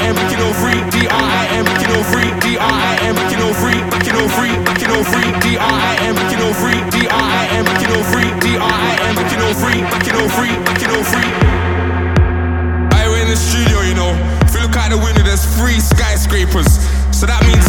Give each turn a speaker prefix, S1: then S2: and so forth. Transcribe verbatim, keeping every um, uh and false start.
S1: I M, making all free. D R I M, making all free. D R I M, making all free. Making all free, making all free. D R I M, making all free. D R I M, making all free. D R I M, making all free. Making all free, making all free. I we're in the studio, you know. If you look out the window, there's three skyscrapers. So that means